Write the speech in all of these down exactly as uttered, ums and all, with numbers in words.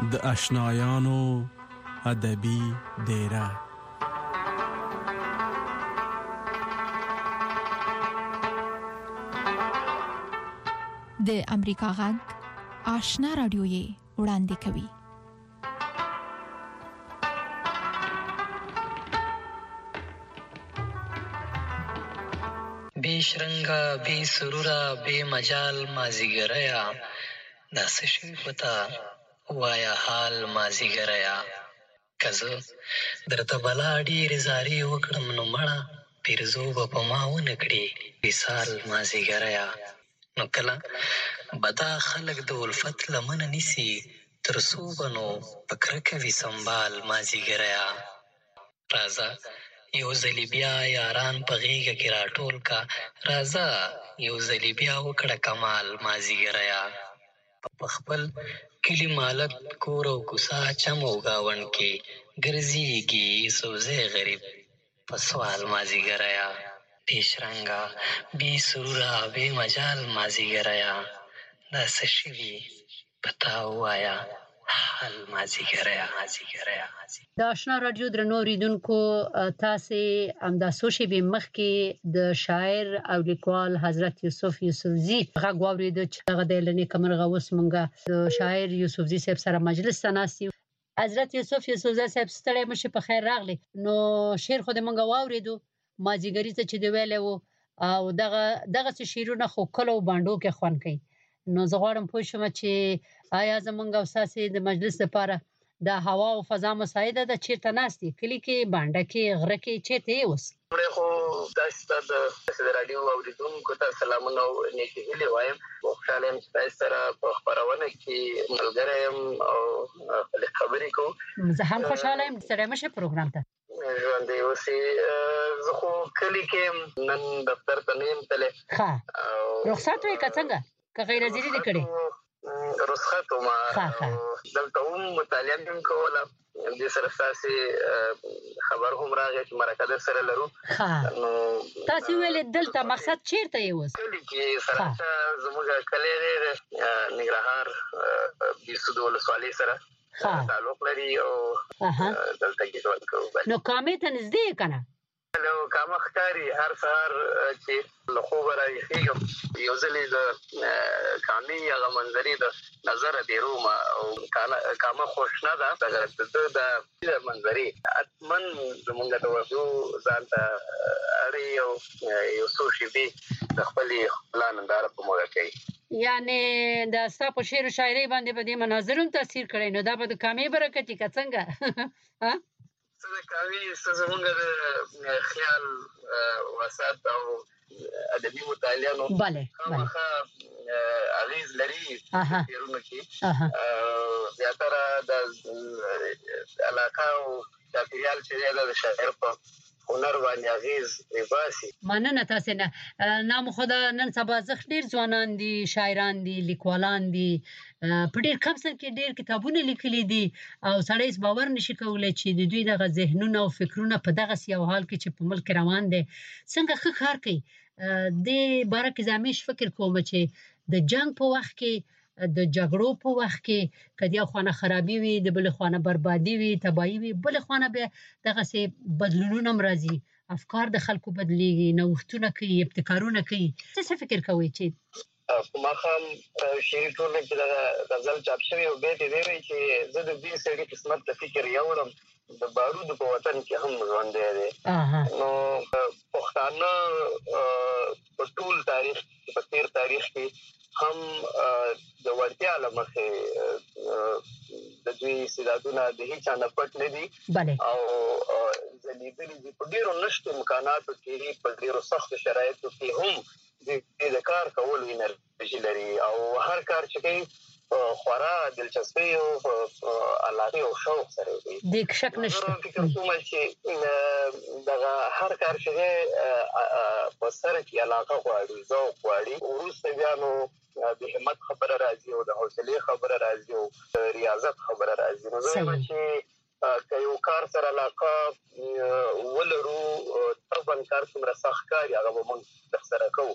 د آشنایانو ادبي دیره. د امریکا غږ آشنا رادیو یې وړاندې کوي. بی شرنگا بی سرورا بی مجال مازیګریا داسې شوي پتا وایا حال مازیګریا که زه درته بلا ډېرې زارۍ وکړم نو مړه پیرزو به په ما ونه کړي وصال مازیګریا. نو کله به دا خلک د الفت لمنه نیسي تر څو به نو په کرکه وي سنبال مازیګریا. راځه یو ځلې بیا یاران په غېږه کې راټول کا، راځه یو ځلې بیا وکړه کمال مازیګریا. په خپل کلي مالت کور او کوڅه چم او ګاونډ کې ګرځېږي سوځی غریب په سوال مازیګریا. بې شرنګه بې سروره بې مجال مازیګریا داسې شوي په تا ووایه حال مازیګریا مازیګریا. د آشنا رادیو درنو اوریدونکو، تاسې همدا څو شېبې مخکې د شاعر او لیکوال حضرت یوسف یوسفزي غږ واورېده چې هغه د نیکه مرغه اوس مونږه د شاعر یوسفزي صاحب سره مجلس ته ناست یو. حضرت یوسف یوسفزي صاحب ستړی مشه، په خیر راغلی. نو شعر خو دې مونږه واورېدو مازیګري ته چې دی ویلی و، او دغه دغسې شعرونه خو کلو او بانډو کې خوند کوي. نو زه غواړم پوه شم چې آیا زمونږ او ستاسې د مجلس لپاره د هوا او فضا مساعده ده؟ چیرته ناست یې؟ کلي کې، بانډه کې، غره کې، چیرته یې اوس؟ لومړی خو داسې ستا د راډیو اورېدونکو ته سلامونه او نیکې هیلې وایم. خوشحاله یم چې تاسې سره په خپرونه کې ملګری یم او خپلې خبرې کوو. زه هم خوشحاله یم. ستړی مه شې پروګرام ته. ژوندی اوسې. زه خو کلي کې یم، نن دفتر ته نه یم تللی. ښه، رخصت وې که څنګه؟ که غیر حاضري دې کړې؟ رخصت وم، دلته هم مطالعه مې هم کوله. دې سره ستاسې خبر هم راغی چې مرکه در سره لرو. نو تاسې ویلې دلته، مقصد چیرته یې اوس؟ کلي کې سراچه زموږ کلی دی د ننګرهار بیسود ولسوالۍ سره تعلق لري او دلته کې ژوند کوو. نو کامې ته نږدې یې که نه؟ نو کامه ښکاري. هر سهار چې له خوبه راویښېږم یو ځلې د کامې هغه منظرې د نظره بیرومه او کامه خو شنه ده، دغه د ده د منظرې حتما زمونږ د وردو ځان ته اړوي او یو څو شېبې د خپلې ښکلا ننداره په موږ کوي. یعنې د ستا په شعر و شاعرۍ باندې به دې مناظر هم تاثیر کړی، نو دا به د کامې برکت وي که څنګه؟ څه د کامې، څه زمونږ د خیال وسعت او ادبي مطالعه نو خامخا اغېز لري شعرونو کې. زیاتره د علاقه او چاپېریال چې دی د شاعر په هنر باندې اغېز باسي. مننه تاسې نه. نامخو د نن سبا زښت ډېر ځوانان دي، شاعران دي، لیکوالان دي، په ډېر کم سن کې ډېر کتابونه لیکلي دي او سړی هېڅ باور نشي کولی چې د دوی دغه ذهنونه او فکرونه په دغسې یو حال کې چې په ملک کې روان دی څنګه ښه کار کوي. دې باره کې زه همیش فکر کوم چې د جنګ په وخت کې، د جګړو په وخت کې که د یو خوا نه خرابي وي، د بلې خوا نه بربادي وي، تباهي وي، بلې خوا نه بیا دغسې بدلونونه هم راځي، افکار د خلکو بدلېږي، نوښتونه کوي، ابتکارونه کوي. څه څه فکر کوئ چې په ماښام شعري ټولنه کې دغه غزل چاپ شوی او بیت یې دی وایي چې زه د دې سړي قسمت ته فکر یوړم د بارودو په وطن کې هم ژوندی دی. نو پښتانه په ټول تاریخ کې، په تېر تاریخ کې هم د وړتیا له مخې د دوی استعدادونه د هېچا نه پټ نه دي او ځلېدلي دي. په ډېرو نشتو امکاناتو کې، په ډېرو سختو شرایطو کې هم د کار کولو انرژي لري او هر کار چې کوي خورا دلچسپي او علاقه او شوق سره کوي. دې شک نشته. فکر کوم چې دغه هر کار چې په سره کې علاقه غواړي، ذوق غواړي، وروسته بیا نو د همت خبره راځي او د حوصلې خبره راځي او د ریاضت خبره راځي. نو زه وایم چې که یو کار سره علاقه ولرو، طبعا کار څومره سخت کار هغه به موږ ترسره کوو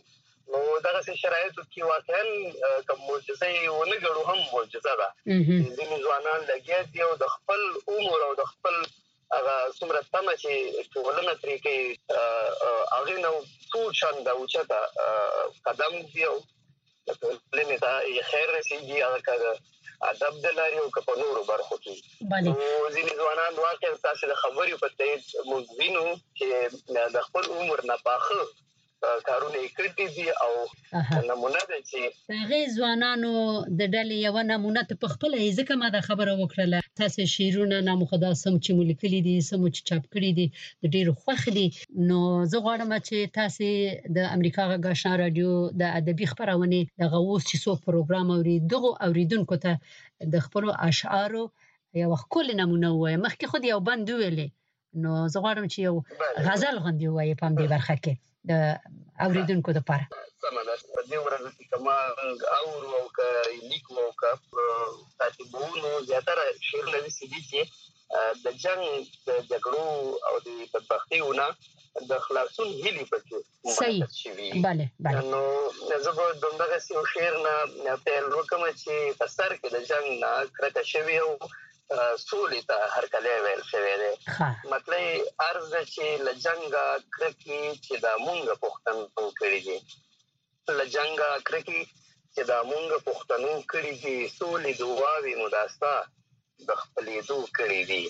نو دغه شرایطو کې واقعا کوم معجزه ونه ګڼو هم معجزه ده ځینې ځوانان لګیا دي او د خپل عمر او د خپل هغه څومره تمه چې ټولنه ترې کوي هغې نه څو چنده اوچته قدم دي او ټولنې ته یې خیر رسېږي هغه که ادب د لارې او که په نورو برخو کې نو ځینې ځوانان واقعا تاسې د خبرې په تایید موږ وینو چې د خپل عمر نه پاخه کارونه یې کړي دي او نمونه ده چې د هغې ځوانانو د ډلې یوه نمونه ته په خپله یې ځکه ما دا خبره وکړله تاسې شعرونه نامخدا سم چې مو لیکلي دي سم چې چاپ کړي دي د ډېرو خوښ دي نو زه غواړم چې تاسې د امریکا غږ آشنا راډیو د ادبي خپرونې دغه اوس چې څوک پروګرام اوري دغو اوریدونکو ته د خپلو اشعارو یوه ښکلې نمونه ووایه مخکې خو دې یو بند وویلې نو زه غواړم چې یو غزل غوندې ووایې په همدې برخه کې د اوریدونکو لپاره سمه ده په دې ورځو کې که ما اورو او که لیکو او که تعقیبونو زیاتره شعرونه داسې دي چې د جنګ د جګړو او د بدبختیو نه د خلاصون هیلې پکې صحیح شوي بله بله نو زه به د همدغسې یو شعر نه پیل وکړم چې په سر کې د جنګ نه کرکه شوې او سولې ته هرکلی ویل شوی دی مطلب عرض ده چې له جنګه کرکې چې دا مونږ پښتنو کړي دي له جنګه کرکې چې دا مونږ پښتنو کړي دي سولې دعاوې مو دا ستا د خپلېدو کړي دي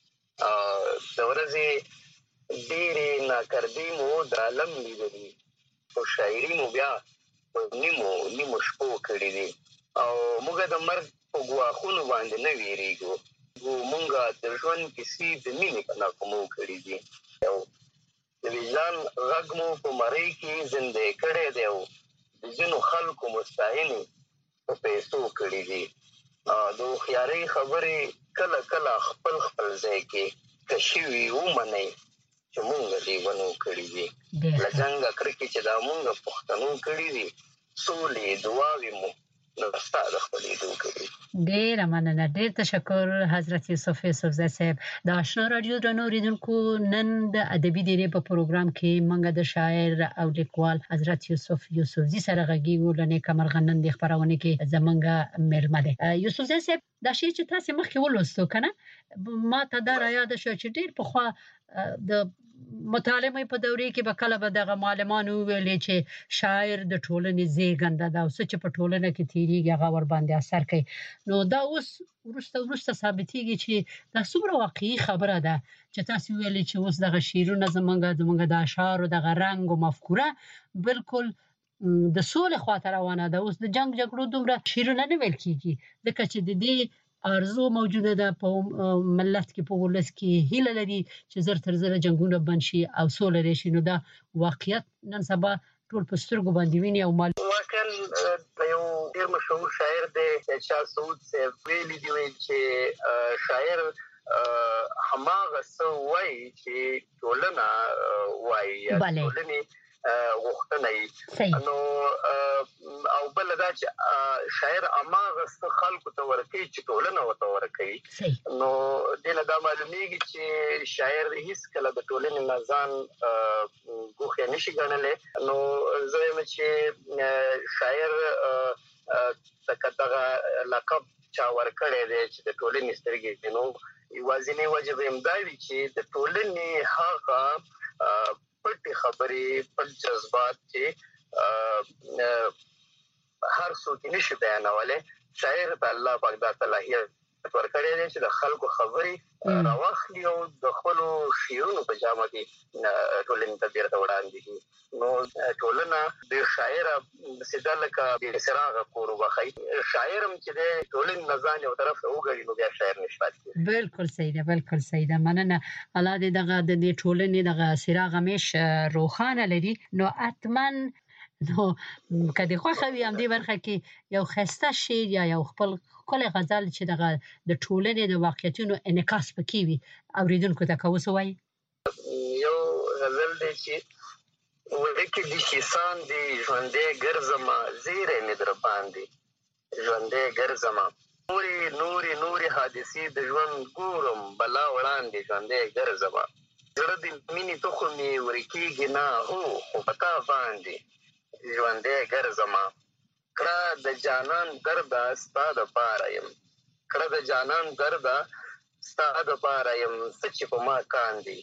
د ورځې ډېرې ناکردې مو د عالم لیدلي خو شاعري مو بیا په نیمو نیمو شپو کړي دي او موږ د مرګ په ګواښونو باندې نه ویریږو مونږ د ژوند کیسې د مینې په نغمو کړي دي او د وجدان غږ مو په مرۍ کې زندې کړی دی او د ځینو خلکو مستعینې په پیسو کړي دي د هوښیارۍ خبرې کله کله خپل خپل ځای کې که شوي ومنئ چې مونږ لیونو کړي دي له جنګه کرکې چې دا مونږ پښتنو کړي دي سولې دعاوې مو ډیره مننه ډیر تشکر حضرت یوسف یوسفزی صاحب د آشنا راډیو درنو اوریدونکو نن د ادبي دیرې په پروګرام کې موږ د شاعر او لیکوال حضرت یوسف یوسفزی سره غږیږو لنې کمرغه نن د خبرونه کې زمونږ مېلمه دی یوسفزی صاحب دا شی چې تاسو مخکې ولوستو کنه ما ته دا را یاد شو چې ډیر په خوا د مطالعه په دورې کې به کله به دغه معلمانو ویلې چې شاعر د ټولنې زیږنده ده او څه چې په ټولنه کې تیریږي هغه ور باندې اثر کوي نو دا اوس ورسته ورسته ثابتېږي چې دا څومره واقعي خبره ده چې تاسو ویلې چې اوس دغه شعرونه زمونږ زمونږ د اشعارو دغه رنګ او مفکوره بالکل د سولې خواته روانه ده اوس د جنگ جګړو دومره شعرونه نه ویل کیږي ځکه چې د دې ارزو موجوده ده په ملت کې په ولس کې هیله لري چې زر تر زر جنگونه بند شي او سوله راشي نو دا واقعیت نن سبا ټول په سترګو باندې ویني او مال واقعا یو ډیر مشهور شاعر دی شاه سعود صاحب ویلي دی چې شاعر هماغه څه وایي چې ټولنه وایي ټولنې غوښتنه نو او بل دا چې شاعر اماغه څه خلکو ته ورکوي چې ټولنه ورته ورکوي نو دینه دا معلومیږي چې شاعر هیڅ کله د ټولنې نه ځان ګوښه نشي ګڼلی نو زه وایم چې شاعر ته دغه لقب چا ورکړی دی چې د ټولنې سترګې نو یوازینۍ وجه به همدا وي چې د ټولنې هغه پټې خبرې پټ جذبات چې هر څوک نشي بیانولی شاعر ته الله پاک دا صلاحیت ورکړی دی چې د خلکو خبرې راواخلي او د خپلو شعرونو په جامه کې ټولنې ته بیرته وړاندې کړي نو ټولنه د شاعر سیده لکه بې څراغه کور وبخئ شاعر هم چې دی ټولنې نه ځان یو طرف ته وګړي نو بیا شاعر نشي پاتې کېدی بالکل صحیح ده بالکل صحیح ده مننه الله دې دغه د دې ټولنې دغه څراغ همیشه روښانه لري نو حتما نو کدی خو خوي هم دې برخه کې یو خسته شعر یا یو خپل کله غزل چې دغه د ټولنې د واقعیتونو انعکاس پکې وي اوریدونکو ته کوڅه وای یو غزل دی چې ورکه دي کسان دي ژوندې ګرځما زیره مې در باندې ژوندې ګرځما نوري نوري نوري حادثې د ژوند ګورم بلا وړاندې ژوندې ګرځما زړه دې مینې تخمې ورکیږي نه هو خو پتا باندې ژوندې ګرځما کړه د جانان درده ستا دپاره یم کړه د جانان درده ستا دپاره یم څه چې په ما کاندي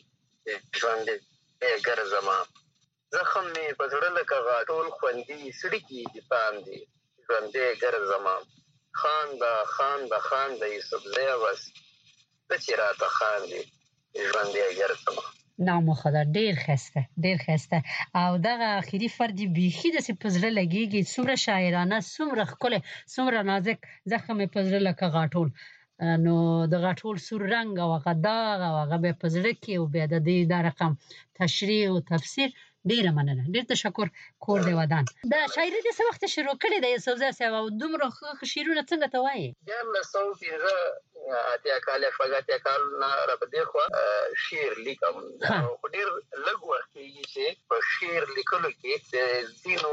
ژوندې ګرځما زخم مې په زړه لکه غاټول خوندي سړي دي تاندي ژوندې ګرځما خانده خانده خانده یوسفزیه بس ته چې راته خاندي ژوندې ګرځما. نامخدا ډیر خسته ډیر خسته او دغه اخیری فرد بیخي د سپزړه لګيږي څومره شاعرانه څومره ښکلی څومره نازک زخم په زړه لکه غاټول نو د غاټول سور رنگ او هغه داغ او هغه به په زړه کې او بیا د دې د رقم تشریح او تفسیر ډیره مننه ډیر تشکر کور دی ودان. دا شاعري د څه وخت شروع کړې ده یوسفزی صاحب او دومره ښه شعرونه څنګه ته وایې؟ دیارلس سوه پنځه اتیا کال شپږ اتیا کال نه را په دې خوا شعر لیکم خو ډېر لږ وخت کېږي چې په شعر لیکلو کې د ځینو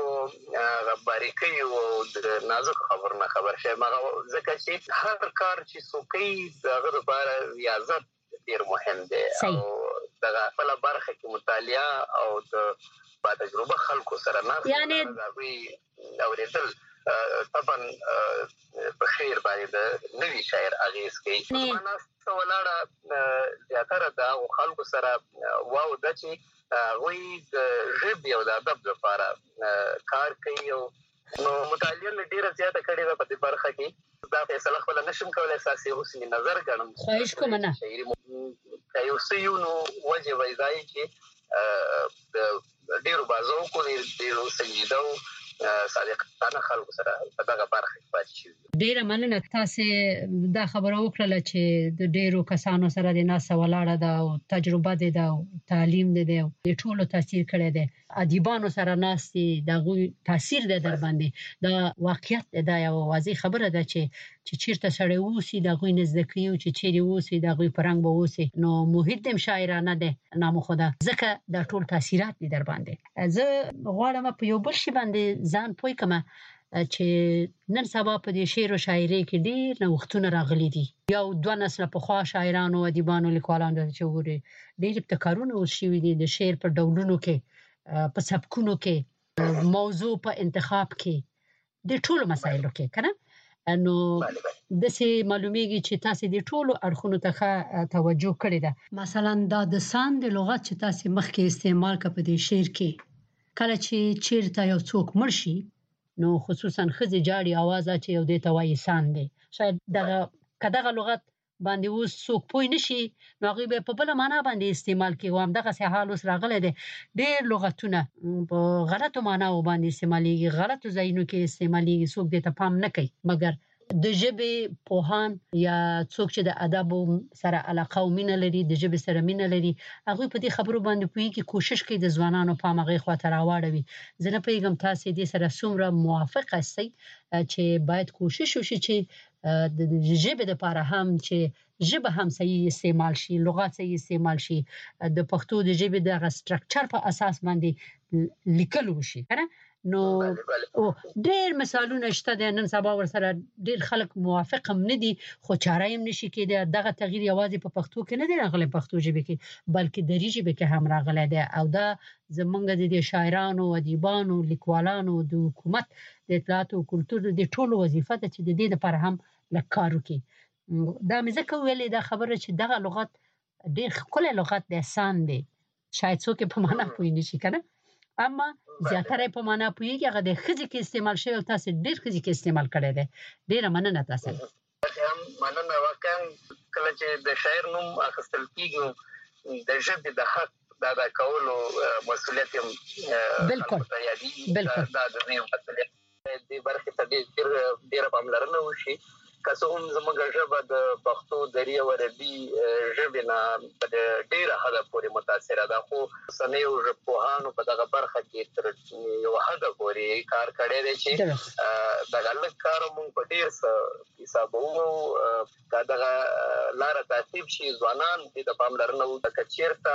باریکیو او د نازکو خبرو نه خبر شوم ځکه چې هر کار چې څوک کوي د هغه لپاره ریاضت ډېر مهم دی او دغه خپله برخه کې مطالعه او د با تجربه خلکو سره ناست یعنې اورېدل طبعا په شعر باندې د نوي شاعر اغېز کوي. زما ناسته ولاړه زیاتره د هغو خلکو سره واو ده چې هغوی د ژبې او د ادب لپاره کار کوي او نو مطالعه مې ډېره زیاته کړې ده په دې برخه کې. دا فیصله خپله نشم کولی ستاسې حسن نظر ګڼم خواهش کوم نه که یو څه یو نو وجې به یې دا وي چې د ډېرو بازوکو ډېرو سنجیدو صادقانه خلکو سره په دغه برخه کې پاتې شوي. ډېره مننه تاسې دا خبره وکړله چې د ډېرو کسانو سره د ناسته ولاړه ده او تجربه دې ده او تعلیم دې دی او د ټولو تاثیر کړی دی ادیبانو سره ناستې د هغوی تاثیر دی در باندې دا واقعیت دی دا یوه واضح خبره ده چې چې چیرته سړی اوسي د هغوی نه زده کوي او چې چیرې اوسي د هغوی په رنګ به اوسي نو محیط دې هم شاعرانه دی نامخدا ځکه دا ټول تاثیرات دي در باندې. زه غواړم په یو بل شي باندې ځان پوه کړم چې نن سبا په دې شعر او شاعري کې ډېر نوښتونه راغلي دي یو دوه نسله پخوا شاعرانو ادیبانو لیکوالانو چې وګورئ ډېر ابتکارونه اوس شوي دي د شعر په ډولونو کې په سبکونو کې موضوع په انتخاب کې د ټولو مسایلو کې که نه نو داسې معلومیږي چې تاسې د ټولو اړخونو ته توجه کړې ده. مثلا دا د ساند لغت چې تاسې مخکې استعمال کړه په دې شعر کې کله چې چیرته یو څوک مړ شي نو خصوصا ښځې جاړي اواز اچي او دې ته وایي ساند دی شاید دغه که دغه لغت باندې اوس څوک پوه نشي نو هغوی به په بله معنا باندې استعمال کوي او همدغسې حال اوس راغلی دی ډېر لغتونه په غلطو معناو باندې استعمالیږي غلطو ځایونو کې استعمالیږي څوک دې ته پام نه کوي مګر د ژبې پوهان یا څوک چې د ادب سره علاقه او مینه لري د ژبې سره مینه لري هغوی په دې خبرو باندې پوهېږي کوشش کوي د ځوانانو پام هغې خواته راواړوي. زه نه پوهېږم تاسې دې سره څومره موافق هستئ چې باید کوشش وشي چې د ژبې دپاره هم چې ژبه هم صحیح استعمال شي لغات صحیح استعمال شي د پښتو د ژبې دغه سټرکچر په اساس باندې لیکل وشي که نه نو ډېر مثالونه شته دی نن سبا ورسره ډېر خلک موافق هم نه دي خو چاره یې هم نشي کېدی دغه تغییر یوازې په پښتو کې نه دی راغلی پښتو ژبې کې بلکې دري ژبې کې هم راغلی دی او دا زموږ د دې شاعرانو ادیبانو لیکوالانو د حکومت د اطلاعاتو او کلتور د ټولو وظیفه ده چې د دې لپاره هم لږ کار وکړي. دا مې ځکه ویلې دا خبره چې دغه لغت ډېر ښکلی لغت دی ساند دی شاید څوک یې په معنا پوه نشي که نه اما زیاتره په معنا پوهېږي هغه د ښځې کې استعمال شوی او تاسې ډېر ښځې کې استعمال کړی دی. ډېره مننه تاسې مننه واقعا کله چې د شاعر نوم اخیستل کېږي د ژبې د حق د ادا کولو مسؤلیت هم بلکل بلکل دا د دوی مسؤلیت دې برخې ته ډېره پاملرنه وشي که څه هم زموږ ژبه د پښتو دري او عربي ژبې نه په ډېره حده پورې متاثره ده خو اوسنیو ژبپوهانو په دغه برخه کې تر یوه حده پورې کار کړی دی چې دغه لږ کار موږ په ډېر څه حسابوو که دغه لاره تعقیب شي ځوانان دې ته پاملرنه وکړي که چېرته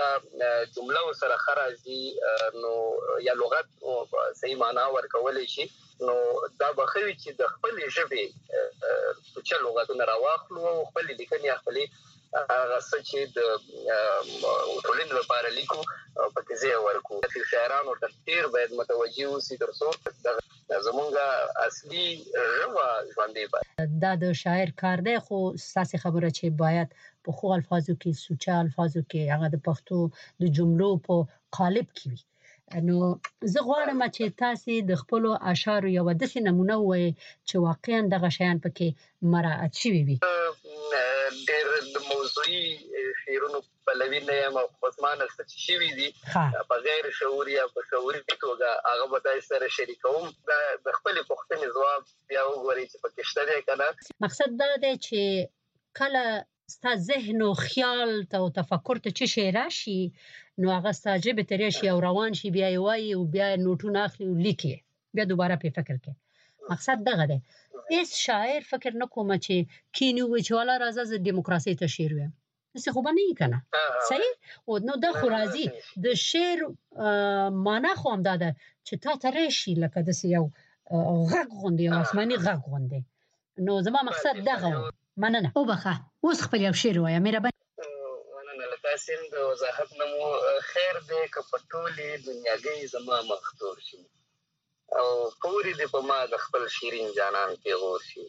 جمله ورسره ښه راځي نو یا لغت صحیح معنا ورکولی شي نو دا به ښه وي چې د خپلې ژبې سوچه لغتونه راواخلو او خپلې لیکنې یا خپلې هغه څه چې د ټولنې لپاره لیکو پکې ځای ورکړو. چې شاعران ورته ډېر باید متوجه اوسي تر څو زمونږ اصلي ژبه ژوندۍ پاتې. دا د شاعر کار دی، خو ستاسې خبره چې باید په ښو الفاظو کې، سوچه الفاظو کې، هغه د پښتو د جملو په قالب کې وي. نو زه غواړم چې تاسې د خپلو اشعارو یوه داسې نمونه ووایئ چې واقعا دغه شیان پکې مراعات شوي وي. ډېر د موضوعي شعرونو پلوي نه یم او خصمانه څه چې شوي دي په غیر شعوري یا په شعوري توګه هغه به تاسو سره شریکوم. دا د خپلې پوښتنې ځواب بیا وګورئ چې پکې شته دی که نه. مقصد دا دی چې کله ستا ذهن او خیال ته او تفکر ته څه شی راشي، نو هغه ستا ژبې ته راشي او روان شي، بیا یې وایي او بیا یې نوټونه اخلي او لیکي، بیا دوباره پرې فکر کوي. مقصد دغه دی. هیڅ شاعر فکر نه کومه چې کینی وي چې والا راځه زه دیموکراسي ته شعر ویم، داسې خو به نه وي که نه. صحیح؟ نو دا خو راځي د شعر معنا خو همدا ده چې تا ته راشي لکه داسې یو غږ غوندې، یو آسماني غږ غوندې. نو زما مقصد دغه و. مننه. وبخه اوس خپل یو شعر ووایه مهرباني. مننه له تاسې د وضاحت نه مو خیر دی که په ټولې دنیاګۍ زما مختور شي او پورې دې په ما د خپل شیرین جانان پیغور شي.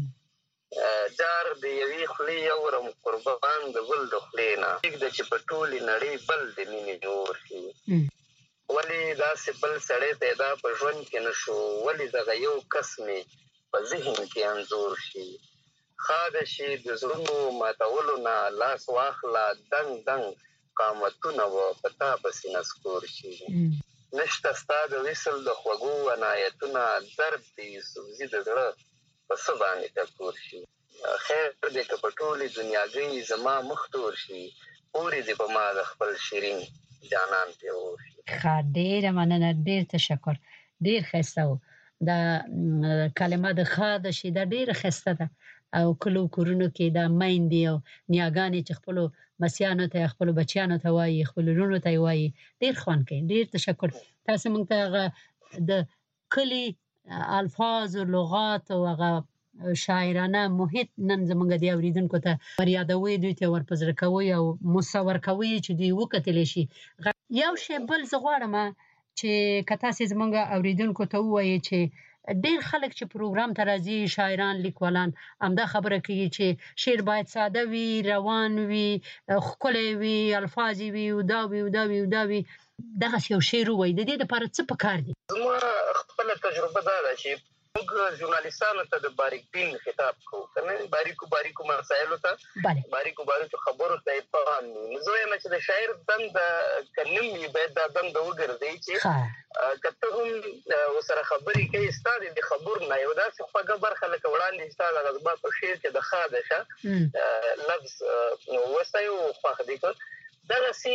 جار د یوې خولې یورم قربان د بل د خولې نه، پرېږده چې په ټولې نړۍ بل د مینې جوړ شي. ولې داسې بل سړی پیدا په ژوند کې نه شو، ولې دغه یو کس مې په ذهن کې انځور شي. خاده شي د زړونو ماتولو نه لاس واخله، دنګ دنګ قامتونه به په تا پسې نسکور شي. نشته ستا د وصل د خوږو عنایتونه، درد د یوسفزي د زړه په څه باندې ټکور شي. خیر دی که په ټولې دنیاګۍ زما مخ تور شي، پورې دې په ما د خپل شیرین جانان پیغور شي. ښه، ډېره مننه، ډېر تشکر، ډېر ښایسته و. دا کلمه د خاده شي دا ډېره ښایسته ده او کلو کورونو کې دا میندې او نیاګانې چې خپلو مسیانو ته خپلو بچیانو ته وایي، خپلو لوڼو ته یې وایي، ډېر خوند کوي. ډېر تشکر. تاسو موږ ته هغه د کلي الفاظ او لغات او هغه شاعرانه محیط نن زموږ د اورېدونکو ته وريادوئ، دوی ته ورپه زړه کوئ او مصور کوئ چې دوی وکتلی شي. یو شی بل زه غواړم چې که تاسې زموږ اورېدونکو ته ووایئ چې ډېر خلک چې پروګرام ته راځي، شاعران، لیکوالان، همدا خبره کوي چې شعر باید ساده وي، روان وي، ښکلی وي، الفاظ یې وي، او دا وي او دا وي او دا وي. دغسې یو شعر ووایي، د دې دپاره څه پکار دي؟ زما خپله تجربه دا ده چې موږ ژورنالیستانو ته د باریک بین خطاب کوو، که نه باریکو باریکو مسایلو ته، باریکو باریکو خبرو ته یې پام وي. نو زه وایم چې د شاعر دنده که نه وي باید دا دنده وګرځوي چې که ته هم ورسره خبرې کوې، ستا د خبرو نه یو داسې خوږه برخه لکه وړاندې ستا دغه زما په شعر کې د ښه ده شه لفظ وستایو خوښ دی که دغسې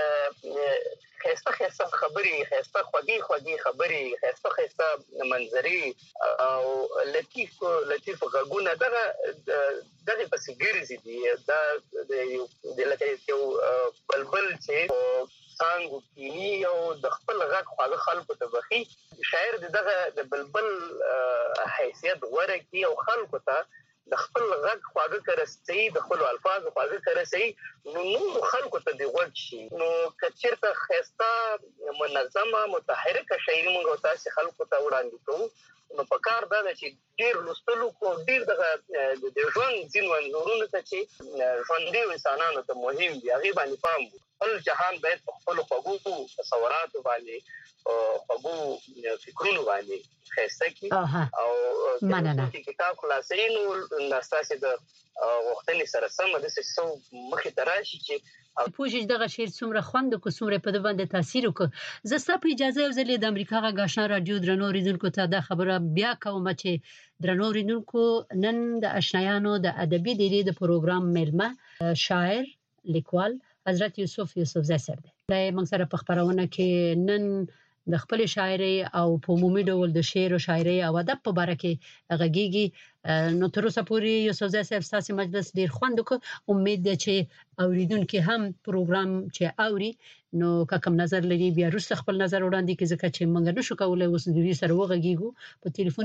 ښایسته ښایسته خبرې، ښایسته خوږې خوږې خبرې، ښایسته ښایسته منظرې او لطیف لطیف غږونه دغه دغې پسې ګرځي دي. دا لکه یو بلبل چې څانګو کیني او د خپل غږ خواږه خلکو ته بخي، شاعر د دغه د بلبل حیثیت غوره کړي او خلکو ته د خپل غږ خواږه که رسوي، د خپلو الفاظو خواږه که رسوي، نو نورو خلکو ته دې غوږ شي. نو که چېرته ښایسته منظمه متحرکه شاعري موږ او تاسې خلکو ته وړاندې کوو، نو په کار دا ده چې ډېر لوستلو کو، ډېر دغه د ژوند ځینو انځورونو ته چې ژوندیو انسانانو ته مهم دي هغې باندې پام وو. خپل جهان باید په خپلو خوږو تصوراتو باندې، خوږو فکرونو باندې ښایسته کړي او چې کتاب خلاصوي نو ستاسې د غوښتنې سره سمه داسې څه مخې ته راشي چې پوه شي دغه شعر څومره خوند وکړو، څومره په ده باندې تاثیر وکړو. زه ستا په اجازه یو ځل د امریکا غږ اشنا راډیو درنو اورېدونکو ته دا خبره بیا کومه چې درنو اورېدونکو، نن د اشنایانو د ادبي ډیرې د پروګرام میلمه شاعر لیکوال حضرت یوسف یوسفزی صاحب دی. موږ سره په خپرونه کې نن د خپلې شاعرۍ او په عمومي ډول د شعر او شاعرۍ او ادب په باره کې غږیږي. نو تر اوسه پورې یوسفزی صاحب ستاسې مجلس ډېر خوند وکړ. امید ده چې اوریدونکي هم پروګرام چې اوري نو که کوم نظر لري بیا وروسته خپل نظر وړاندې کړي، ځکه چې موږ نشو کولی اوس د دوی سره وغږیږو په تلیفون کې.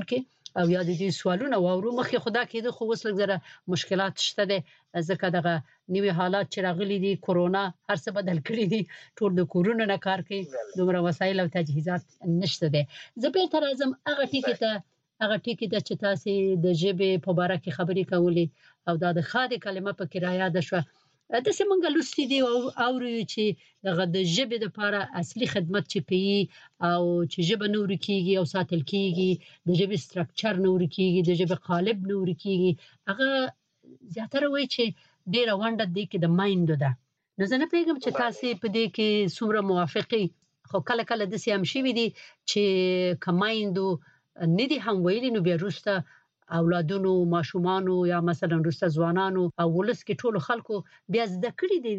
او یا د دې سوالونه واورو. مخکې خدا کېده خو اوس لږ زره مشکلات شته دي ځکه دغه نوې حالات چې راغلي دي کورونا هر څه بدل کړی دي ټول د کورونو نه کار کوي دومره وسایل او تجهیزات نشته دي. زه به تر ازم هغه ټکی ته هغه ټکی ته چې تاسو د ژبې په اړه کې خبرې کولې او دا د خاطر کلمه په کرایه ده شو د سیمنګ لوستي دی او اوري چې دغه د ژبې د لپاره اصلي خدمت چې پی او چې ژبه نور کیږي او ساتل کیږي د ژبې سټرکچر نور کیږي د ژبې قالب نور کیږي هغه زیاتره وایي چې ډیره ونده دی کې د مایند ده. نو زه نه پیغام چې تاسو په دې کې څومره موافقي خو کله کله د سیام شي وي دي چې کمایندو ندي هم ویلي نو بیا وروسته اولادونو ماشومانو یا مثلا وروسته ځوانانو او ولس کې ټولو خلکو بیا زده کړی دي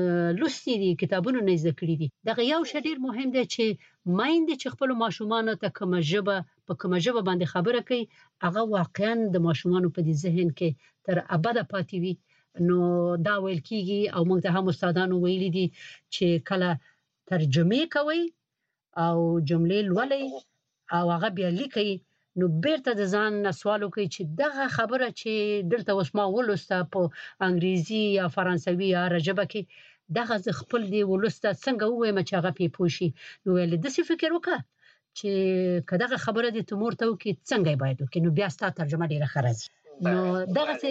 لوستي دي کتابونو نه زده کړی دي. دغه یو شډیر مهم دی چې مایند چې خپل ماشومانو ته کوم ژبه په کوم ژبه باندې خبره کوي هغه واقعا د ماشومانو په ذهن کې تر ابده پاتې وي. نو دا ویل کیږي او موږ ته هم استادانو ویلي دي چې کله ترجمه کوي او جملې لولي او هغه بیا لیکي نو بیرته د ځان سوالو کوي چې دغه خبره چې دلته اوس ما ولسته په انګریزي یا فرانسوي یا عربي کې دغه ز خپل دی ولسته څنګه وایم چې هغه پی پوشي. نو ول د څه فکر وکړه چې کداغه خبره دي تمور ته وکي څنګه باید وکي نو بیا ستاسو ترجمه ډیره خرج. نو دغه څه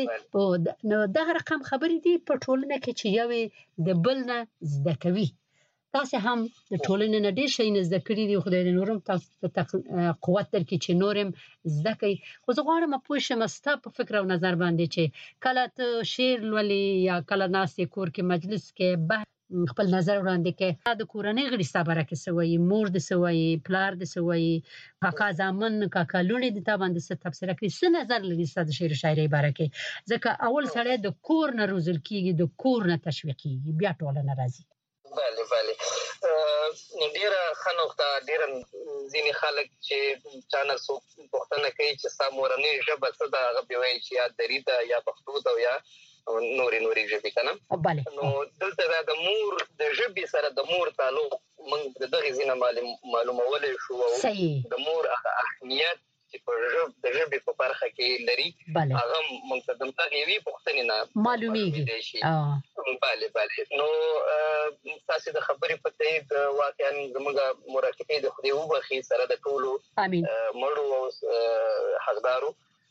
نو دغه رقم خبرې دي په ټولنه کې چې یوې د بل نه زده کوي. تاسو هم د ټولنې نه ډیر شي نه زده کړی دي خدای دې نورم تاسو ته قوت درکړي چې نورم زده کوي. خو زه غواړم په شمه ستاسو په فکر او نظر باندې چې کله ته شعر لولي یا کله ناسې کور کې مجلس کې به خپل نظر وړاندې کې د کورنۍ غړي صبره کې سوي مور د سوي پلار د سوي کاکا زامن کاکا لونی د تا باندې ست تفسیر کوي څه نظر لري ستاسو شعر شاعري باره کې ځکه اول سره د کور نه روزل کیږي د کور نه تشویق کیږي بیا ټول ناراضي. بله بله ډیره خنوخته ډیره ځینې خلک چې چانه سو پوښتنه کوي چې ستا مورنۍ ژبه څه ده هغه به وایي چې یا دري ده یا پښتو ده یا نورې نورې ژبې کنه. نو دلته د مور د ژبې سره د مور تعلق موږ دغه ځینې معلومولای شو او د مور اهمیت چې په ژبه د ژبې په برخه کې لري هغه موږ ته دغه وی پوښتنه نه معلومیږي. بله بله نو تاسو د خبرې په تایید واقعا زموږ مراقبه د خدای وبخي سره د ټولو مړو او حقدارو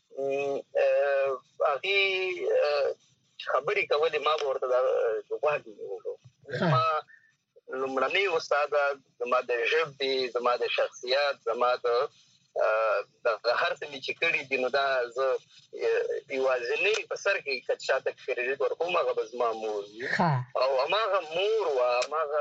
هغه خبرې کولې ما ورته دا وایي ما لمړنی استاد زما د ژبې زما د شخصیت زما د د هر څه چې کړي دي نو دا زه یوازینی په سر کې کچاته کړی ورکوم هغه زما مور او هغه مور او هغه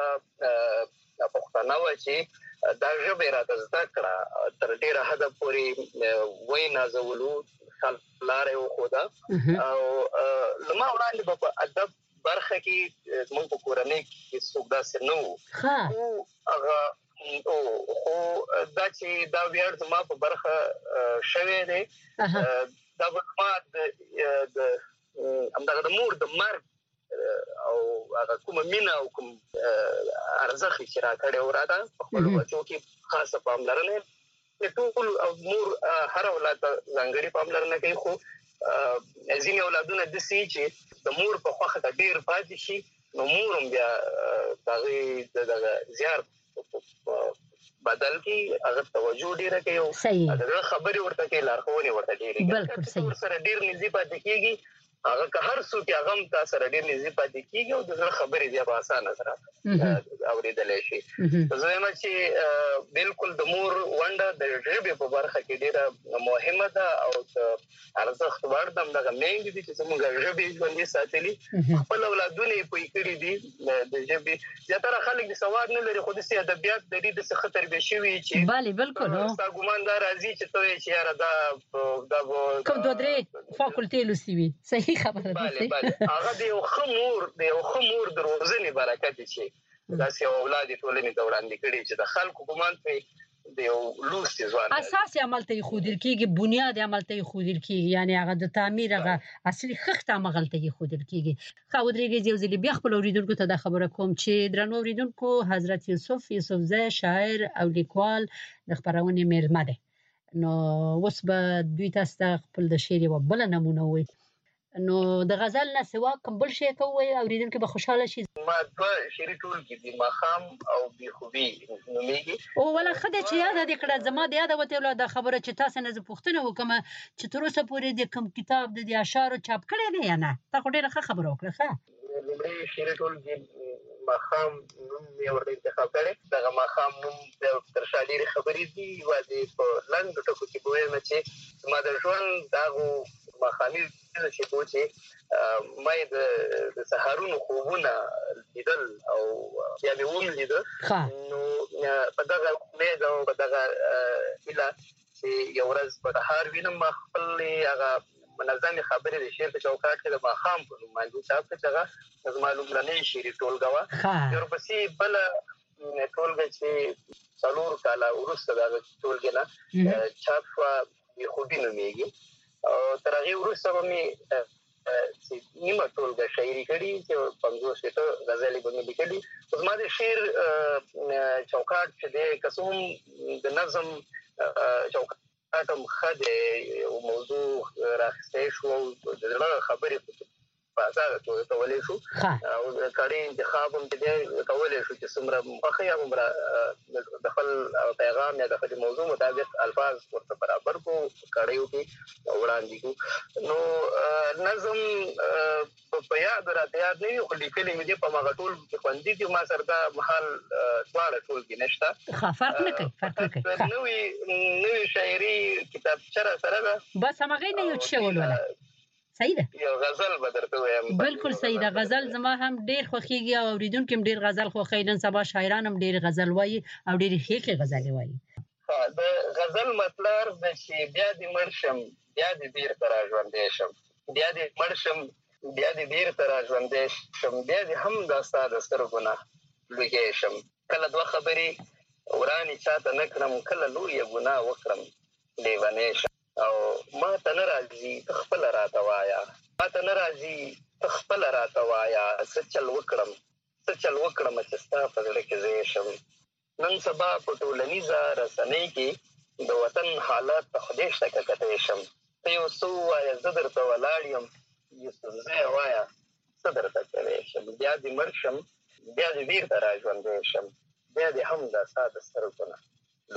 پښتنه و چې دا ژبه راته زده کړه تر ډیره حد پورې وینا زولو خلاره او خدا او لما وړاندې په ادب برخه کې موږ په کورنۍ کې څوک داسې نه وو هغه او خو دا چې دا ویاړ زما په برخه شوه دی دا ما د همدغه د مور د مرګ او هغه کومه مینا او کوم ارزخ چې را کړې وراده خپل بچو کې خاصه پاملرنه ټول مور هر اولاد ځانګړي پاملرنه کوي خو ځینې اولادونه د سي چې د مور په خوخه د ډیر پاتې شي نو مور بیا دغه دغه زیار بدل کی هغه توجه ډیره کوي او دا خبري ورته کې لارښوونه ورته ډیره کوي سره ډیر نږدې پاتې کیږي هغه که هر څوک هغه تاسو سره ډیر نږدې پاتې کیږي او د خبرې دی په اسانه سره اوریدل شي. زه وایم چې بالکل د مور ونده د ژبې په برخه کې ډیره مهمه ده او ارزښت وړ ده دغه مېنګ دي چې موږ ژبې باندې ساتلي خپل اولادونه په کړي دي د ژبې زیاتره خلک د سواد نه لري خو د ادبیات د دې د خطر به شي چې bale بالکل ستا ګمان دا راځي چې ته چې یاره دا دا کوم دوه درې فاکولټي لوسي صحیح خبره ده هغه د یو خمور د یو خمور د روزنې برکت شي دا چې اولاد ټولنې د وړاندې کړي چې د خلکو ګمان په د یو لوستي ځوان اساسي عمل ته خودل کیږي بنیاد عمل ته خودل کیږي یعنی هغه د تعمیر هغه اصلي خخت عمل ته خودل کیږي. خو درېږي یو ځل بیا خپل اوریدونکو ته د خبره کوم چې درنو اوریدونکو حضرت یوسف یوسفزی شاعر او لیکوال د خبرونه میلمه ده. نو اوس به دوی تاسو ته خپل د شعر یو بل نمونه وي نو د غزل نه سوا کوم بل شی کوي اوریدونکو به خوشاله شي ما دوه شعري ټولګې دي ماښام او بېخوبي نومېږي او ولا خدای چې یاد دې کړه زما د یاد وته د خبره چې تاسو نه زه پوښتنه وکم چې تر اوسه پورې د کوم کتاب د دې اشعار چاپ کړی دی یا نه تا خو ډېره ښه خبره وکړه ښه لومړی شعري ټولګې ماښام نوم یې ورته انتخاب کړی دغه ماښام نوم تر شا ډېرې خبرې دي یوازې په لنډو ټکو کې به وایم چې زما د ژوند د هغو ماښامي شېبو چې ما یې د سهارونو خوبونه لیدل او بیا مې ولیده نو په دغه امید او په دغه هیله چې یو ورځ به سهار وینم ما خپلې هغه منظمې خبرې د شعر په چوکاټ کې د ماښام په نوم باندې چاپ کړې دغه زما لومړنۍ شعري ټولګه وه ورپسې بله ټولګه چې څلور کاله وروسته دغه ټولګې نه چاپ شوه بېخوبي نومېږي او تر هغې وروسته به مې چې نیمه ټولګه شاعري کړي چې پنځوس شپېته غزلې به مې لیکلي خو زما د شعر چوکاټ چې دی که څه هم د نظم چوکاټ هم ښه دی یو موضوع راخیستی شو او د زړه خبرې په ازاده توګه کولی شو او د کړي انتخاب هم چې دی کولی شو چې څومره خوښه یا هومره د خپل پیغام یا د خپل موضوع مطابق الفاظ ورته برابر کو کړیو کې وړاندې کو نو نظم په یاد راته یاد نه وي خو لیکلي مې دي په هغه ټول کې خوندي دي ما سره دا مهال دواړه ټول کې نشته فرق نه کوي فرق نه کوي نوې نوې شاعري کتابچه را سره ده بس همغه نه یو څه ولوله صحیح ده یو غزل به درته وایم بالکل صحیح ده غزل زما هم ډیر خوښیږي او اوریدونکو هم ډیر غزل خوښي نن سبا شاعران هم ډیر غزل وایي او ډیر ښه غزل وایي د غزل مطلب د چې بیا دې مړ شم بیا دې بیرته را ژوندی شم بیا دې مړ شم بیا دې بیرته را ژوندی شم بیا دې هم دا ستا د سترګو نه لوګی شم کله دوه خبرې ورانې چاته نه کړم کله لویه ګناه وکړم لیونی شم او ما ته نه راځي ته خپله راته وایه ما ته نه راځي ته خپله راته وایه څه چل وکړم څه چل وکړم چې ستا په زړه کې ځای شم نن سبا په ټولنیزه رسنۍ کې د وطن حالات ته خدای شته که کتی شم ته یو څه ووایه زه درته ولاړ یم یوسفزی وایه څه درته کولی شم بیا دې مړ شم بیا دې بیرته را ژوندی شم بیا دې هم دا ستا د سترګو نه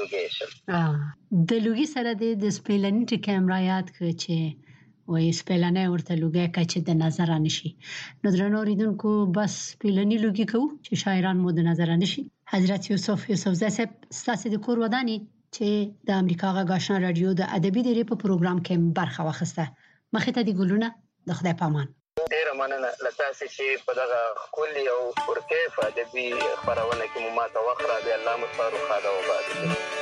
د لوګي سره د سپیلنی ټکی امرایات کړ چې وای سپیلنی ورته لوګي کا چې د نظر نشي نو درنو ریدونکو بس سپیلنی لوګي کو چې شاعران مو د نظر نشي حضرت یوسف یوسفزی صاحب ستاسو د کور ودانی چې د امریکا غږ آشنا رادیو د ادبي دری په پروګرام کې برخه واخیسته مخه ته دی ګلونه د خدای پامان ډیره مننه لتاسې چې په دغه ښکلي او پرکیف ادبي خپرونه کې مو ماته وخت راکړی الله مو سپارو ښاده وباد